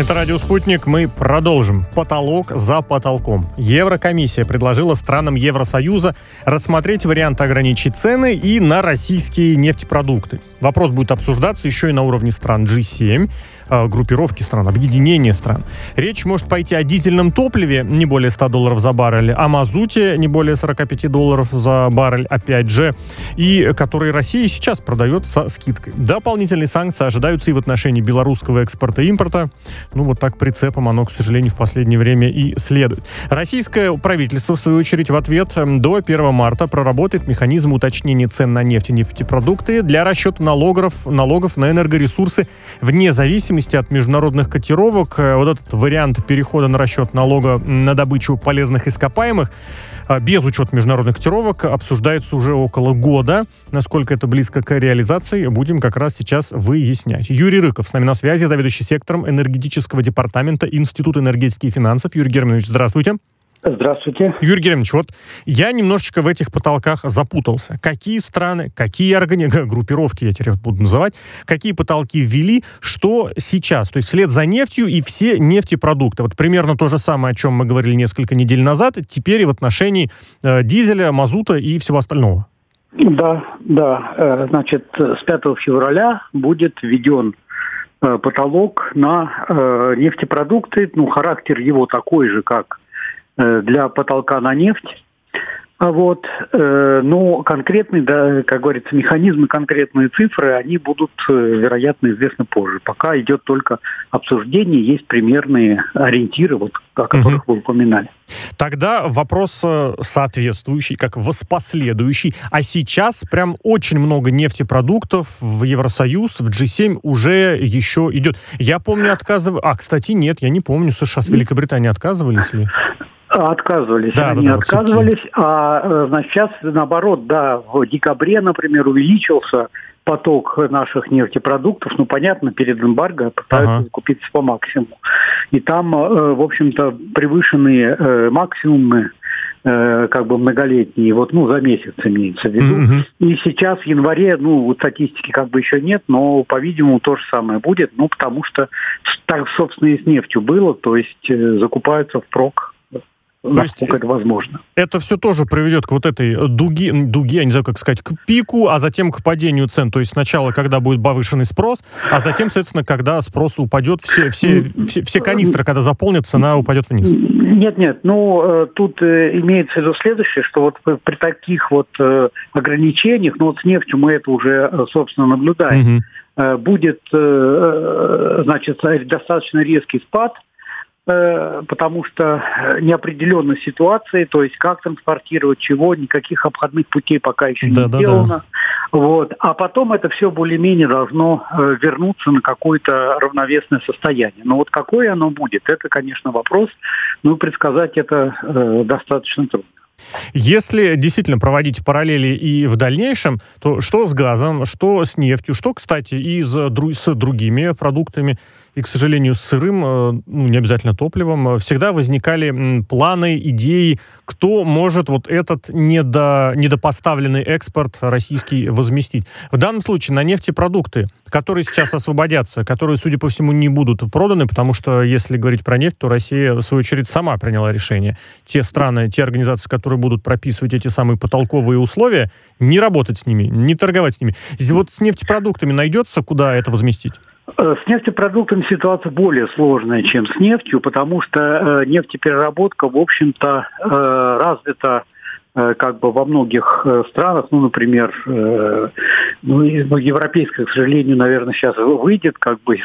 Это «Радио Спутник». Мы продолжим. Потолок за потолком. Еврокомиссия предложила странам Евросоюза рассмотреть вариант ограничить цены и на российские нефтепродукты. Вопрос будет обсуждаться еще и на уровне стран G7, группировки стран, объединения стран. Речь может пойти о дизельном топливе не более $100 за баррель, о мазуте не более $45 за баррель, опять же, и который Россия сейчас продает со скидкой. Дополнительные санкции ожидаются и в отношении белорусского экспорта и импорта. Ну, вот так прицепом оно, к сожалению, в последнее время и следует. Российское правительство, в свою очередь, в ответ до 1 марта проработает механизм уточнения цен на нефть и нефтепродукты для расчета налогов на энергоресурсы вне зависимости от международных котировок. Вот этот вариант перехода на расчет налога на добычу полезных ископаемых без учета международных котировок обсуждается уже около года. Насколько это близко к реализации, будем как раз сейчас выяснять. Юрий Рыков с нами на связи, заведующий сектором энергетического департамента Института энергетики и финансов. Юрий Германович, здравствуйте. Здравствуйте. Юрий Германович, вот я немножечко в этих потолках запутался. Какие страны, какие группировки, я теперь буду называть, какие потолки ввели, что сейчас? То есть вслед за нефтью и все нефтепродукты. Вот примерно то же самое, о чем мы говорили несколько недель назад, теперь и в отношении дизеля, мазута и всего остального. Да. Значит, с 5 февраля будет введен потолок на нефтепродукты. Ну, характер его такой же, как для потолка на нефть. Но конкретные, да, как говорится, механизмы, конкретные цифры, они будут, вероятно, известны позже. Пока идет только обсуждение, есть примерные ориентиры, вот, о которых вы упоминали. Тогда вопрос соответствующий, как воспоследующий. А сейчас прям очень много нефтепродуктов в Евросоюз, в G7 уже еще идет. Я помню, кстати, нет, я не помню, США с Великобританией отказывались ли? Отказывались. Отказывались. Значит, сейчас, наоборот, в декабре, например, увеличился поток наших нефтепродуктов. Ну, понятно, перед эмбарго пытаются закупиться по максимуму. И там, в общем-то, превышенные максимумы, многолетние, за месяц имеется в виду. И сейчас в январе, статистики еще нет, но, по-видимому, то же самое будет, потому что так, собственно, и с нефтью было, то есть закупаются впрок. Насколько это возможно. Это все тоже приведет к вот этой дуге, я не знаю, как сказать, к пику, а затем к падению цен. То есть сначала, когда будет повышенный спрос, а затем, соответственно, когда спрос упадет, все канистры, когда заполнят, цена упадет вниз. Нет. Тут имеется в виду следующее, что вот при таких ограничениях, с нефтью мы это уже, собственно, наблюдаем, будет, достаточно резкий спад, потому что неопределенность ситуации, то есть как транспортировать, чего, никаких обходных путей пока еще не сделано. А потом это все более-менее должно вернуться на какое-то равновесное состояние. Но какое оно будет, это, конечно, вопрос, предсказать это достаточно трудно. Если действительно проводить параллели и в дальнейшем, то что с газом, что с нефтью, что, кстати, и с другими продуктами, и, к сожалению, с сырым, не обязательно топливом, всегда возникали планы, идеи, кто может этот недопоставленный экспорт российский возместить. В данном случае на нефтепродукты, которые сейчас освободятся, которые, судя по всему, не будут проданы, потому что, если говорить про нефть, то Россия, в свою очередь, сама приняла решение. Те страны, те организации, которые будут прописывать эти самые потолковые условия, не работать с ними, не торговать с ними. С нефтепродуктами найдется, куда это возместить? С нефтепродуктами ситуация более сложная, чем с нефтью, потому что нефтепереработка, в общем-то, развита во многих странах, например, европейская, к сожалению, наверное, сейчас выйдет из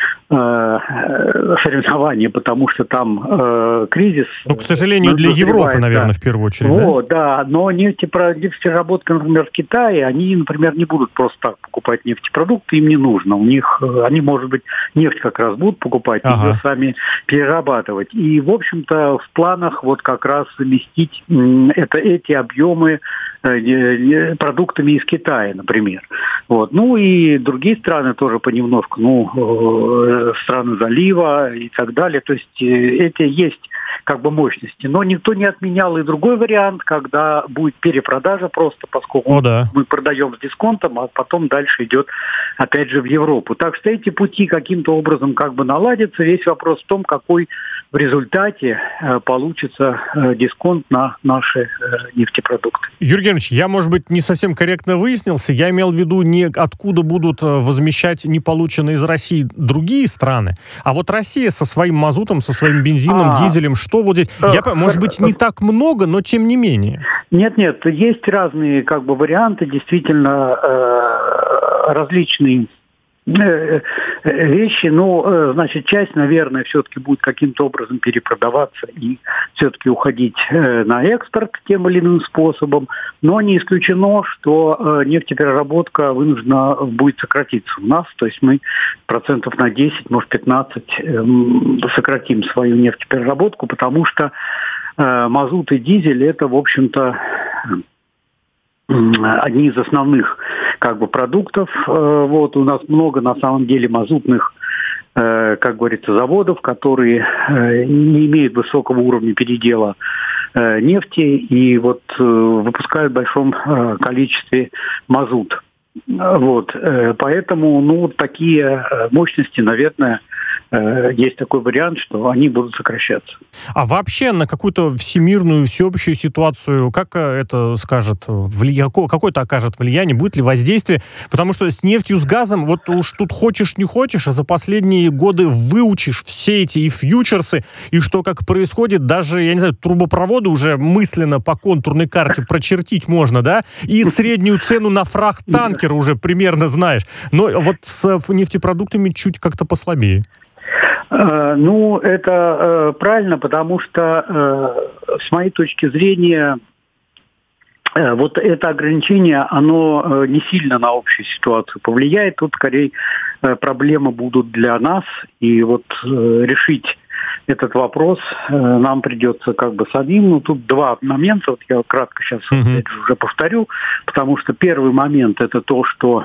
соревнования, потому что там кризис. К сожалению, для Европы, наверное, в первую очередь. Но нефтепереработка, например, в Китае, они, например, не будут просто так покупать нефтепродукты, им не нужно. У них, они, может быть, нефть как раз будут покупать, ее сами перерабатывать. И, в общем-то, в планах как раз заместить эти объемы продуктами из Китая, например. И другие страны тоже понемножку, страны залива и так далее. То есть эти есть как бы мощности. Но никто не отменял и другой вариант, когда будет перепродажа просто, поскольку мы продаем с дисконтом, а потом дальше идет опять же в Европу. Так что эти пути каким-то образом как бы наладятся. Весь вопрос в том, какой в результате получится дисконт на наши нефтепродукты. Юрий Германович, я, может быть, не совсем корректно выяснился. Я имел в виду не откуда будут возмещать неполученные из России другие страны, а вот Россия со своим мазутом, со своим бензином, дизелем, что вот здесь? Может быть, не так много, но тем не менее. Нет, есть разные как бы варианты, действительно различные вещи, но, значит, часть, наверное, все-таки будет каким-то образом перепродаваться и все-таки уходить на экспорт тем или иным способом, но не исключено, что нефтепереработка вынуждена будет сократиться у нас, то есть мы процентов на 10, может 15 сократим свою нефтепереработку, потому что мазут и дизель это, в общем-то, одни из основных как бы продуктов. Вот у нас много на самом деле мазутных, как говорится, заводов, которые не имеют высокого уровня передела нефти и вот выпускают в большом количестве мазут. Вот, поэтому, такие мощности, наверное, есть такой вариант, что они будут сокращаться. А вообще на какую-то всемирную, всеобщую ситуацию, как это скажет, какое-то окажет влияние, будет ли воздействие? Потому что с нефтью, с газом, вот уж тут хочешь не хочешь, а за последние годы выучишь все эти и фьючерсы, и что как происходит, даже, я не знаю, трубопроводы уже мысленно по контурной карте прочертить можно, да? И среднюю цену на фрахт танкера уже примерно знаешь. Но вот с нефтепродуктами чуть как-то послабее. Это правильно, потому что, с моей точки зрения, вот это ограничение, оно не сильно на общую ситуацию повлияет. Тут, скорее, проблемы будут для нас. И вот решить этот вопрос нам придется как бы самим. Тут два момента, вот я кратко сейчас уже повторю, потому что первый момент это то, что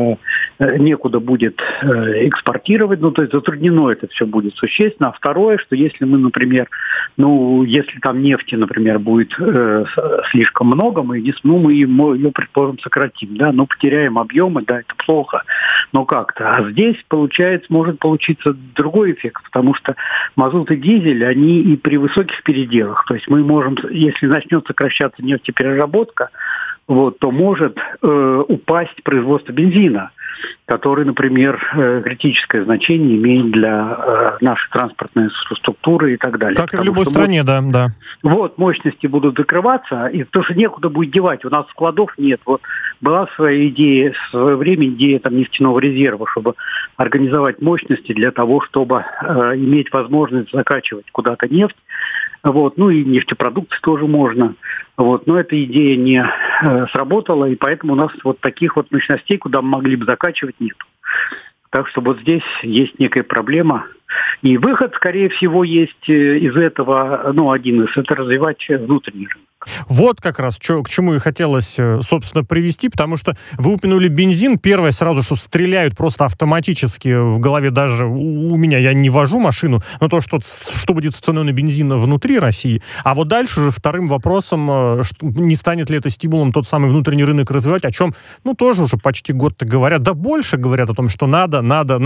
некуда будет экспортировать, то есть затруднено это все будет существенно. А второе, что если мы, например, если там нефти, например, будет слишком много, мы ее, предположим, сократим, да, потеряем объемы, да, это плохо, но как-то. А здесь, может получиться другой эффект, потому что мазут и дизель, они и при высоких переделах. То есть мы можем, если начнет сокращаться нефтепереработка, то может упасть производство бензина, который, например, критическое значение имеет для нашей транспортной инфраструктуры и так далее. Как и в любой стране, да. Вот, мощности будут закрываться, и потому что некуда будет девать. У нас складов нет. Вот была своя идея, в свое время идея нефтяного резерва, чтобы организовать мощности для того, чтобы иметь возможность закачивать куда-то нефть. Вот, и нефтепродукты тоже можно. Вот, но эта идея не сработала, и поэтому у нас вот таких вот мощностей, куда мы могли бы закачивать, нет. Так что вот здесь есть некая проблема. И выход, скорее всего, есть из этого, один из, это развивать внутренний рынок. Вот как раз к чему и хотелось, собственно, привести, потому что вы упомянули бензин. Первое сразу, что стреляют просто автоматически в голове даже у меня. Я не вожу машину, но то, что будет с ценой на бензин внутри России. А вот дальше уже вторым вопросом, не станет ли это стимулом тот самый внутренний рынок развивать, о чем, тоже уже почти год-то говорят. Да больше говорят о том, что надо.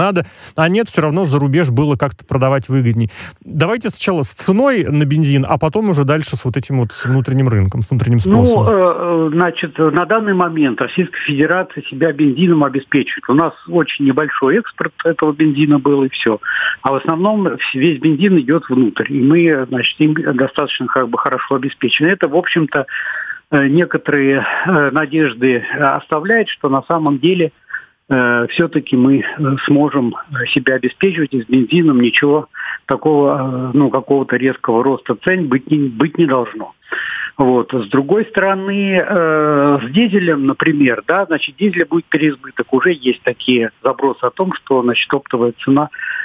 А нет, все равно за рубеж было как-то продавать выгодней. Давайте сначала с ценой на бензин, а потом уже дальше с вот этим вот с внутренним рынком, с внутренним спросом. На данный момент Российская Федерация себя бензином обеспечивает. У нас очень небольшой экспорт этого бензина был, и все. А в основном весь бензин идет внутрь. И мы, им достаточно хорошо обеспечены. Это, в общем-то, некоторые надежды оставляет, что на самом деле все-таки мы сможем себя обеспечивать, и с бензином ничего такого, какого-то резкого роста цен быть не должно. Вот. С другой стороны, с дизелем, например, дизеля будет переизбыток. Уже есть такие забросы о том, что, оптовая цена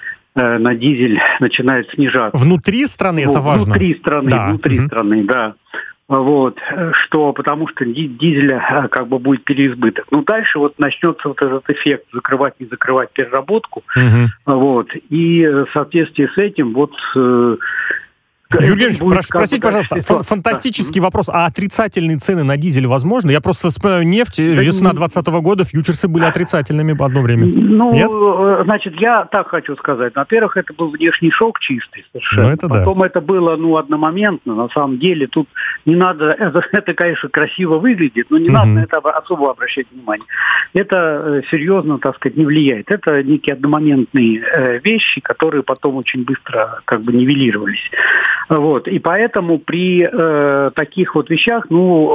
на дизель начинает снижаться. Внутри страны это важно? Внутри страны, да. Вот, что потому что дизеля как бы будет переизбыток. Ну, дальше вот начнется вот этот эффект закрывать, не закрывать переработку. Вот, и в соответствии с этим вот... Юрий Евгеньевич, простите, пожалуйста, фантастический вопрос. А отрицательные цены на дизель возможны? Я просто вспоминаю нефть. Весна 2020 года, фьючерсы были отрицательными одно время. Ну, нет? Значит, я так хочу сказать. Во-первых, это был внешний шок чистый совершенно. Ну, это потом да. это было, одномоментно. На самом деле, тут не надо... Это, конечно, красиво выглядит, но не надо на это особо обращать внимание. Это серьезно, так сказать, не влияет. Это некие одномоментные вещи, которые потом очень быстро как бы нивелировались. Вот. И поэтому при таких вот вещах,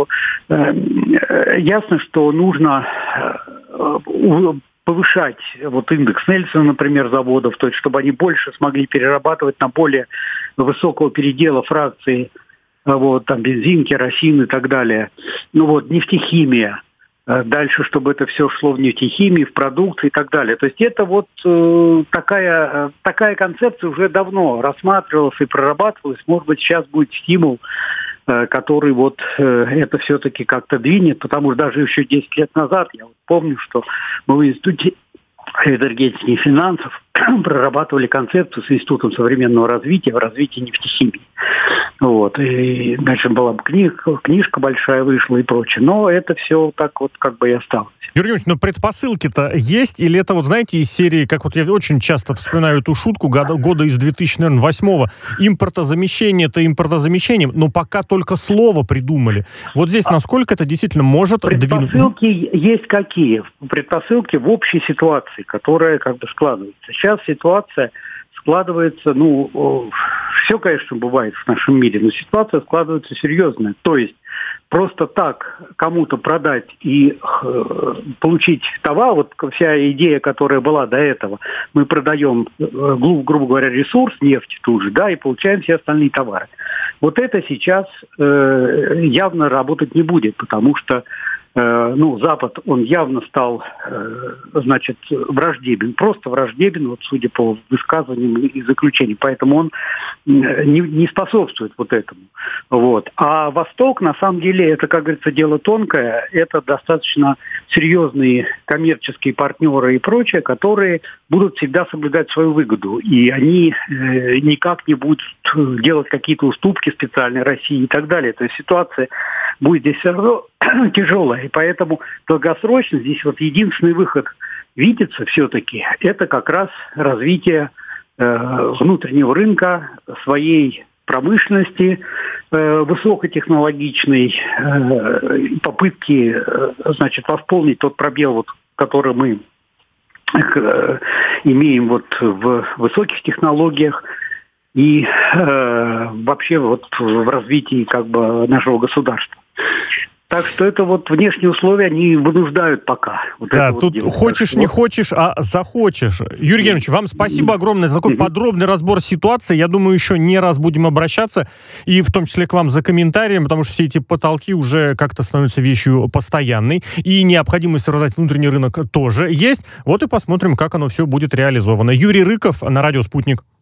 ясно, что нужно повышать вот индекс Нельсона, например, заводов, то есть чтобы они больше смогли перерабатывать на более высокого передела фракции, вот, там бензин, керосин и так далее. Нефтехимия. Дальше, чтобы это все шло в нефтехимию, в продукты и так далее. То есть это вот такая концепция уже давно рассматривалась и прорабатывалась. Может быть, сейчас будет стимул, который вот это все-таки как-то двинет, потому что даже еще 10 лет назад, я вот помню, что мы в Институте энергетики и финансов прорабатывали концепцию с Институтом современного развития в развитии нефтехимии. Вот. И дальше была бы книжка большая вышла и прочее. Но это все так вот как бы и осталось. Юрий Ильич, но предпосылки-то есть? Или это, вот знаете, из серии, как вот я очень часто вспоминаю эту шутку года из 2008-го, импортозамещение-то импортозамещением, но пока только слово придумали. Вот здесь насколько это действительно может двинуть? Предпосылки есть какие? Предпосылки в общей ситуации, которая как бы складывается. Сейчас ситуация складывается, все, конечно, бывает в нашем мире, но ситуация складывается серьезная. То есть просто так кому-то продать и получить товар, вот вся идея, которая была до этого, мы продаем, грубо говоря, ресурс, нефть тут же, да, и получаем все остальные товары. Вот это сейчас явно работать не будет, потому что Запад, он явно стал, враждебен, просто враждебен, вот судя по высказываниям и заключениям, поэтому он не способствует вот этому. Вот. А Восток, на самом деле, это, как говорится, дело тонкое, это достаточно серьезные коммерческие партнеры и прочее, которые будут всегда соблюдать свою выгоду, и они никак не будут делать какие-то уступки специальной России и так далее. То есть ситуация будет здесь все равно тяжелая, и поэтому долгосрочно здесь вот единственный выход видится все-таки, это как раз развитие внутреннего рынка, своей промышленности, высокотехнологичной, попытки, восполнить тот пробел, вот, который мы имеем вот в высоких технологиях и вообще вот в развитии как бы нашего государства. Так что это вот внешние условия, они вынуждают пока. Вот да, тут вот хочешь, не хочешь, а захочешь. Юрий Евгеньевич, вам спасибо огромное за такой подробный разбор ситуации. Я думаю, еще не раз будем обращаться, и в том числе к вам за комментарием, потому что все эти потолки уже как-то становятся вещью постоянной, и необходимость развивать внутренний рынок тоже есть. Вот и посмотрим, как оно все будет реализовано. Юрий Рыков на радио «Спутник».